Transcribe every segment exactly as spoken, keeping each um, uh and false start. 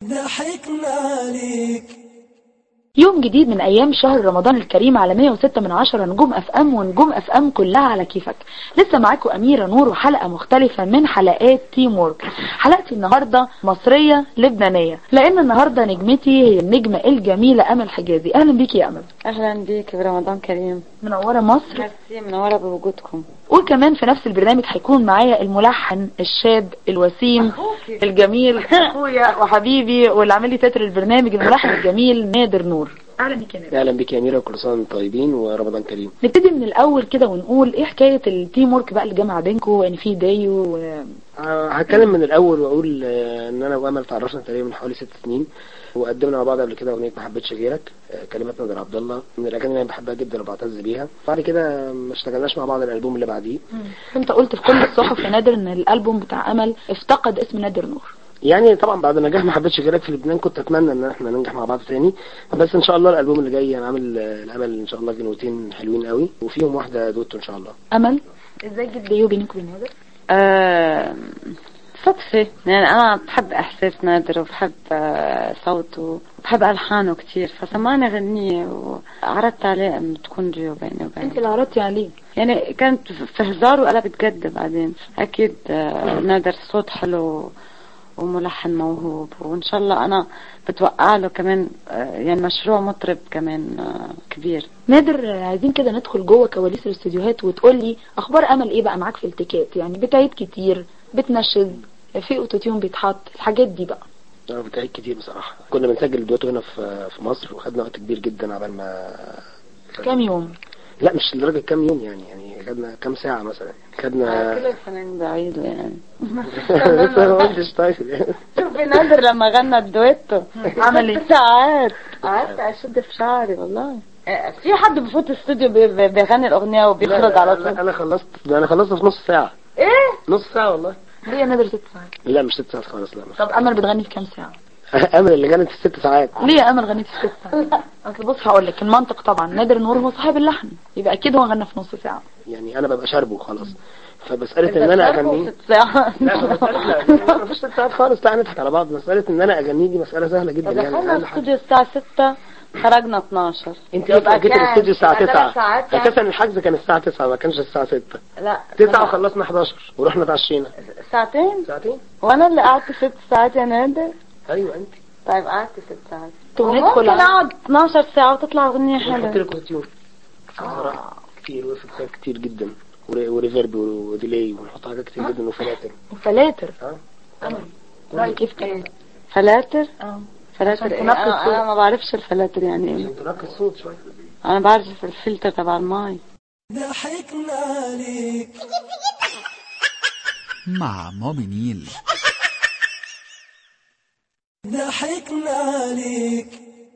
ضحكنا ليك. يوم جديد من ايام شهر رمضان الكريم على مية وستة من عشرة نجوم اف ام، ونجوم اف ام كلها على كيفك. لسه معاكم اميرة نور وحلقة مختلفة من حلقات تيم وورك. حلقتي النهاردة مصرية لبنانية، لان النهاردة نجمتي هي النجمة الجميلة امل حجازي. اهلا بيكي يا امل. اهلا بيكي برمضان كريم. منورة مصر. ميرسي، منورة بوجودكم. وكمان في نفس البرنامج هيكون معايا الملحن الشاب الوسيم الجميل اخويا وحبيبي واللي عامل لي تتر البرنامج، الملحن الجميل نادر نور. اهلا بيك يا نادر. اهلا بيك يا اميره، وكل سنه وانتم طيبين ورمضان كريم. نبتدي من الاول كده ونقول ايه حكايه التيم ورك بقى اللي جمع بينكم، يعني في دايو و... أه هتكلم من الاول واقول أه ان انا وامل تعرفنا تقريبا من حوالي ست سنين، وقدمنا مع بعض قبل كده اغنيه ما حبيتش غيرك، أه كلمات نادر عبد الله من الاغاني اللي انا بحبها جدا وبعتز بيها. بعد كده ما اشتغلناش مع بعض الالبوم اللي بعديه. انت قلت في كل الصحف يا نادر ان الالبوم بتاع امل افتقد اسم نادر نور. يعني طبعا بعد نجاح ما حبيتش غيرك في لبنان كنت اتمنى ان احنا ننجح مع بعض تاني، بس ان شاء الله الالبوم اللي جاي انا عامل الامل ان شاء الله غنوتين حلوين قوي وفيهم واحده دوتو ان شاء الله. امل ازاي جد ديو بينك وبين نادر؟ أه صدفة، يعني انا بحب احساس نادر وبحب صوته وبحب الحانه كتير، فسمعني غنية وعرضت عليه ان تكون ديو بيني وبينه. انت اللي عرضتي عليه؟ يعني كانت في هزار وقلبت جد بعدين. اكيد نادر صوت حلو وملحن موهوب، وان شاء الله انا بتوقع له كمان يعني مشروع مطرب كمان كبير. نادر عايزين كده ندخل جوه كواليس الاستوديوهات وتقول لي اخبار امل ايه بقى معاك في التيكات، يعني بتعيد كتير، بتنشز، في اوتوتيون بيتحط، الحاجات دي بقى. اه بتعيد كتير بصراحه. كنا بنسجل الدوتو هنا في في مصر وخدنا وقت كبير جدا عبال ما كام يوم؟ لا مش لدرجه كام يوم، يعني يعني خدنا كام ساعه مثلا، خدنا كل الفنانين بعيدوا يعني. لسه ما قلتش طيب. شوفي نادر لما غنى الدويتو عمل ايه؟ ساعات قعدت اشد في شعري والله. في حد بفوت الاستوديو بيغني الاغنيه وبيخرج على طول؟ انا خلصت انا خلصت في نص ساعه. ايه نص ساعه والله. ليه يا نادر ست ساعات؟ لا مش ست ساعات خالص. لا طب امل بتغني في كام ساعه؟ امل اللي غنت في ست ساعات. ليه يا امل غنيت في ست ساعات؟ اصل بص هقول لك المنطق، طبعا نادر نور هو صاحب اللحن، يبقى اكيد هو غنى في نص ساعه. يعني انا ببقى شاربه خلاص، فبسألة ان انا اغنيه ست ساعات. لا لا مفيش ست ساعات خالص، لا نضحك على بعض. مسألة ان انا اغنيه دي مسألة سهلة جدا. يعني دخلنا الاستوديو الساعة ستة خرجنا اتناشر. انت اصلا جيت الاستوديو الساعة تسعة، اساسا الحجز كان الساعة تسعة ما كانش الساعة ستة. لا تسعة وخلصنا حداشر ورحنا اتعشينا. ساعتين ساعتين وانا اللي قعدت ست ساعات يا نادر. ايوه انت. طيب قعدت ست ساعات. وندخل اقعد اتناشر ساعة وتطلع اغنية حلوة. نحط لك اوتيون كتير وإفكتات كتير جدا وريفيرب وديلي، ونحط حاجات كتير جدا وفلاتر. وفلاتر اه رايك كيف كده؟ فلاتر؟ اه فلاتر ايه؟ انا, أنا ما بعرفش الفلاتر يعني ايه. تنقي الصوت شويه. انا بعرف الفلتر تبع الماي. ضحكنا ليك مع مامي نيل. ضحكنا ليك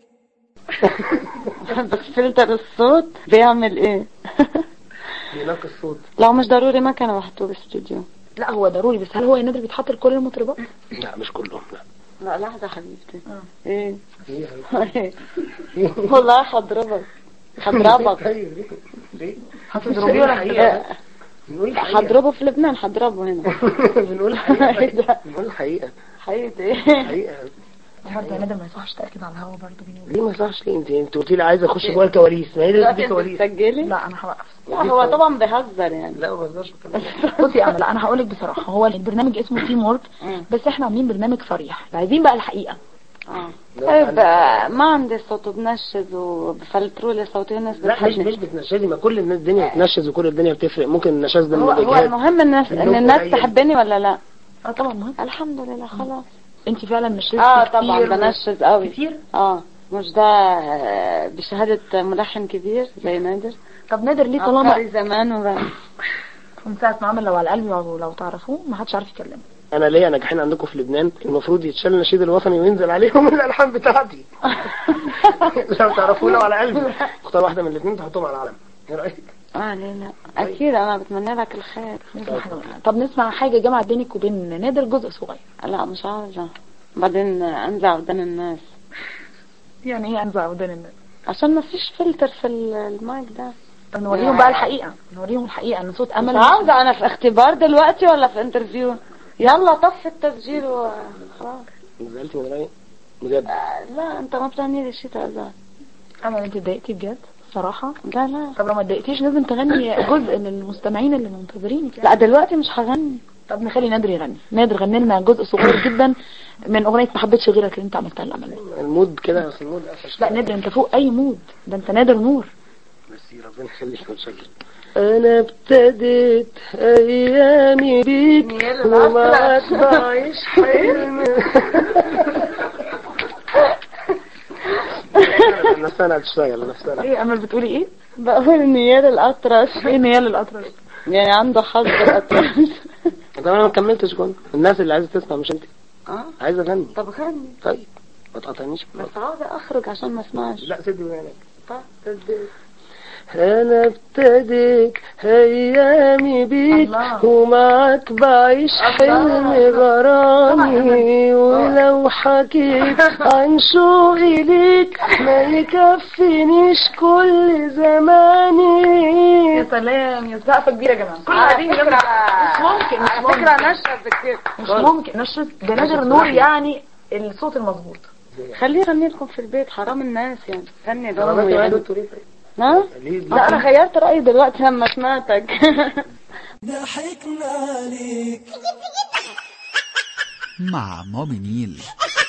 بس فلتر الصوت بيعمل ايه؟ بينقي الصوت. لو مش ضروري ما كانوا حطوه بالاستوديو. لا هو ضروري، بس هل هو يا نادر بيتحط لكل المطربات؟ لا مش كلهم. لا لا لحظة حبيبتي. اه ايه ايه والله حضربك حضربك. ليه هتضربيه ولا حضربه في لبنان، حضربه هنا. بنقول الحقيقة. بنقول الحقيقة. حقيقة ايه؟ حقيقة. برضه يا نادر ما يصحش تأكد على الهوا برضه بيني وبينك. ليه ما يصحش؟ ليه انت انت قلتي لي عايزه اخش جوه الكواليس، ما هي دي دي كواليس. تسجلي؟ لا انا هوقف. لا هو طبعا بيهزر يعني. لا ما بهزرش. بصي انا لا انا هقول لك بصراحه، هو البرنامج اسمه تيم وورك، بس احنا عاملين برنامج صريح، عايزين بقى الحقيقه. اه طيب ما عندي صوت وبنشز وبفلتروا لي صوتي الناس. لا مش مش بتنشزي، ما كل الناس الدنيا بتنشز وكل الدنيا بتفرق. ممكن النشاز ده من هو, هو المهم الناس ان الناس تحبني ولا لا؟ اه طبعا مهم. الحمد لله خلاص. انت فعلا نشزتي اه كتير. طبعا بنشز قوي كتير. اه مش ده بشهادة ملحن كبير زي نادر. طب نادر ليه طالما زمان وبقى من ساعة ما عمل لو على قلبي ولو تعرفوه ما حدش عارف يكلمه. انا ليا ناجحين عندكم في لبنان المفروض يتشال النشيد الوطني وينزل عليهم الالحان بتاعتي. لو تعرفوا لو على قلبي اختار واحده من الاثنين تحطهم على العلم. ايه رايك؟ اه ليه لا اكيد انا بتمنى لك الخير. طب نسمع حاجه جمعت بينك وبين نادر جزء صغير. لا مش عاوزه بعدين انزع ودان الناس. يعني ايه انزع ودان الناس؟ عشان ما فيش فلتر في المايك ده. طب نوريهم بقى الحقيقه، نوريهم الحقيقه ان صوت امل. مش عاوزه انا في اختبار دلوقتي ولا في انترفيو. يلا طف التسجيل وخلاص. نزلتي من رايي. بجد؟ آه لا انت ما بتغني لي شيء تقدر. امل انت اتضايقتي بجد صراحة؟ لا لا طب لو ما اتضايقتيش لازم تغني جزء للمستمعين اللي منتظرينك. لا دلوقتي مش هغني. طب نخلي نادر يغني. نادر غني لنا جزء صغير جدا من اغنية ما حبيتش غيرك اللي انت عملتها لأمل. المود كده، بس المود قفش. لا نادر انت فوق اي مود، ده انت نادر نور. بس ربنا يخليك متشكر. انا ابتديت ايامي بيك ومعاك بعيش حلم. نفسنا هتشتغل نفسنا. ايه امل بتقولي ايه؟ بقول نيال الأطرش. ايه نيال الأطرش؟ يعني عنده حظ الأطرش. طب انا ما كملتش كون الناس اللي عايزه تسمع مش انت. اه عايزه اغني. طب غني. طيب ما تقاطعنيش. بس عاوزة اخرج عشان ما اسمعش. لا سيبني وينك. طب تدي. انا ابتديت ايامي بيك ومعاك بعيش حلم غرامي، ولو حكيت عن شوقي ليك ما يكفينيش كل زماني. يا سلام يا سقفة كبيرة يا جماعة. على فكرة مش ممكن مش ممكن فكرة نشرت بكتير. مش ممكن نشرت. ده نادر نور يعني الصوت المظبوط. خليه يغني لكم في البيت، حرام الناس يعني. غني طب ده انت ويغني. تقولي ها؟ لا انا غيرت رأيي دلوقتي لما سمعتك. ضحكنا عليك مع مامي نيل.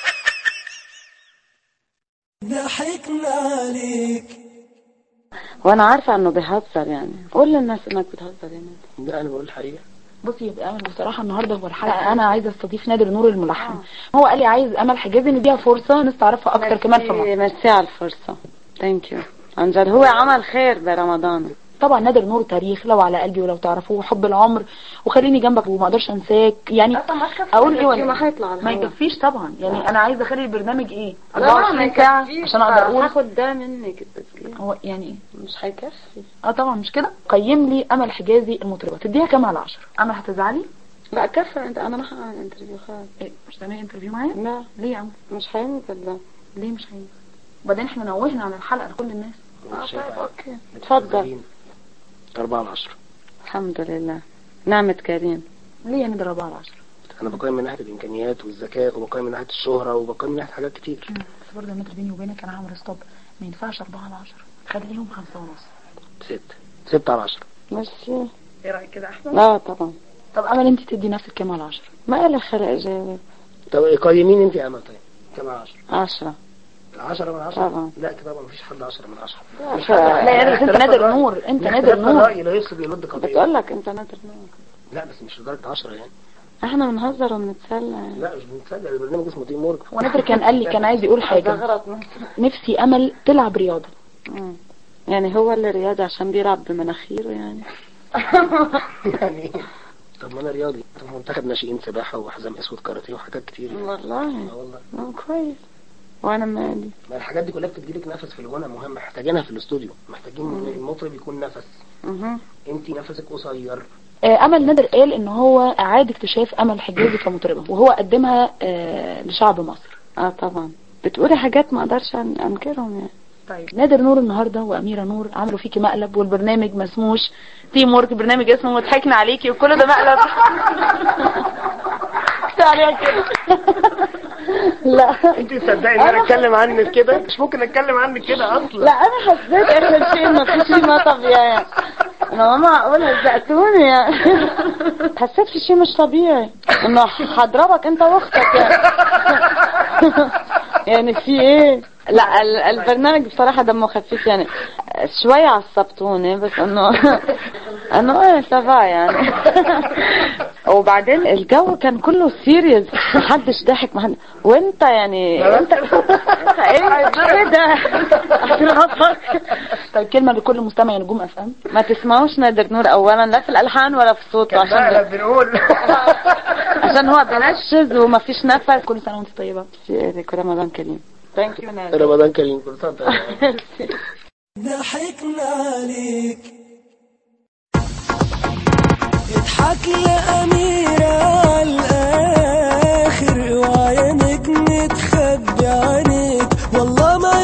ضحكنا عليك. وانا عارفة انه بيهزر يعني. قول للناس انك بتهزر يعني. لا انا بقول الحقيقه. بصي يا امل بصراحه النهارده هو الحلقه انا عايزه استضيف نادر نور الملحن. هو قال لي عايز امل حجازي نديها فرصه ناس تعرفها اكتر كمان في مصر. ميرسي على الفرصة. ثانك يو. عن جد هو عمل خير برمضان. طبعا نادر نور تاريخ لو على قلبي ولو تعرفوه، حب العمر وخليني جنبك وما اقدرش انساك يعني. اقول ايه ولا ما هيطلع ما يكفيش طبعا يعني. انا عايزه اخلي البرنامج ايه لا ما أربعة وعشرين ساعه عشان اقدر اقول هاخد ده منك التسجيل. هو يعني ايه مش هيكفي. اه طبعا مش كده. قيم لي امل حجازي المطربه تديها كام على عشرة؟ امل هتزعلي؟ لا كفى انت. انا ما هعمل انترفيو خالص. إيه مش تعملي انترفيو معايا؟ لا ليه يا عم؟ مش هينزل ده. ليه مش هينزل؟ وبعدين احنا نوهنا عن الحلقه لكل الناس. اه طيب اوكي اتفضل. أربعة على عشرة. الحمد لله نعمة كريم. ليه يعني ده أربعة على عشرة؟ أنا بقيم من ناحية الإمكانيات والذكاء، وبقيم من ناحية الشهرة، وبقيم من ناحية حاجات كتير. بس برضه المتر بيني وبينك أنا هعمل ستوب. ما ينفعش أربعة على عشرة، خليهم خمسة ونص. ستة ستة على عشرة. ميرسي. إيه رأيك كده أحسن؟ لا طبعا. طب أمل أنت تدي نفسك كام على عشرة؟ ما إلي خلق جاوب. طب قيمين أنت يا أمل. طيب كام على عشرة؟ عشرة. عشرة من عشرة؟ طبعا. لا كده طبعا مفيش حد عشرة من عشرة. لا يا أنت نادر نور. أنت نادر نور. رأي لا يفسد يمد قضية. بتقول لك أنت نادر نور. لا بس مش لدرجة عشرة يعني. احنا بنهزر وبنتسلى يعني. لا مش بنتسلى. البرنامج اسمه تيم وورك. ونادر كان قال لي كان عايز يقول حاجة. نفسي أمل تلعب رياضة. مم. يعني هو اللي رياضي عشان بيلعب بمناخيره يعني. يعني طب ما انا رياضي. طب منتخب ناشئين سباحة وحزام اسود كاراتيه وحاجات كتير يعني. والله. اه والله. اه كويس. وانا مالي. ما الحاجات دي كلها بتديلك نفس في الغنى مهم. محتاجينها في الاستوديو. محتاجين المطرب يكون نفس. اها. انت نفسك قصير. امل نادر قال ان هو اعاد اكتشاف امل حجازي كمطربة وهو قدمها آه لشعب مصر. اه طبعا بتقولي حاجات ما اقدرش انكرهم يعني. طيب نادر نور النهارده واميره نور عملوا فيكي مقلب، والبرنامج ما اسموش تيم وورك، برنامج اسمه وضحكنا عليكي، وكل ده مقلب. عليها كده. لا انت تصدقي ان انا اتكلم عنك كده؟ مش ممكن اتكلم عنك كده اصلا. لا انا حسيت اخر شيء انه في شيء ما طبيعي. انا ما معقول هزقتوني يعني. حسيت في شيء مش طبيعي انه حضربك انت واختك يعني. يعني في ايه؟ لا البرنامج بصراحة دمه خفيف يعني. شوية عصبتوني بس انه انه ايه سافا يعني. وبعدين الجو كان كله سيريس، محدش ضحك محد. وانت يعني انت ايه ده؟ طيب كلمة لكل مستمع نجوم اف ام. ما تسمعوش نادر نور اولا لا في الالحان ولا في صوته عشان بنقول عشان هو بنشز وما فيش نفس. كل سنة وانت طيبة. في رمضان كريم. ثانك يو نادر. رمضان كريم. كل سنة ضحكنا عليك. اضحك يا أميرة عالآخر وعينك متخبي عليك، والله ما